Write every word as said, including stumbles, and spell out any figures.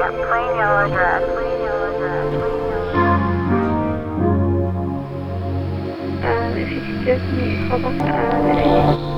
Yeah, plain yellow dress. Plain yellow dress. Plain yellow. Um, if you could give me a call back at